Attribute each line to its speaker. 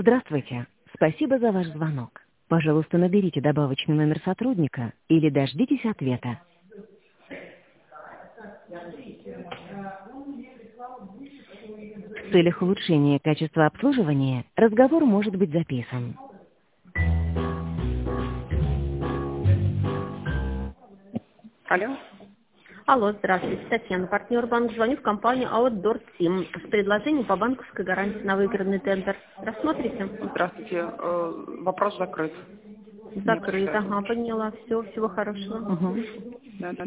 Speaker 1: Здравствуйте. Спасибо за ваш звонок. Пожалуйста, наберите добавочный номер сотрудника или дождитесь ответа. В целях улучшения качества обслуживания разговор может быть записан.
Speaker 2: Алло.
Speaker 3: Алло, здравствуйте, Татьяна, партнер банк. Звоню в компанию Outdoor Team с предложением по банковской гарантии на выигранный тендер. Рассмотрите?
Speaker 2: Здравствуйте. Вопрос закрыт. Не
Speaker 3: Закрыто.
Speaker 2: обсуждается.
Speaker 3: Ага, поняла. Все, всего хорошего.
Speaker 2: Да, да.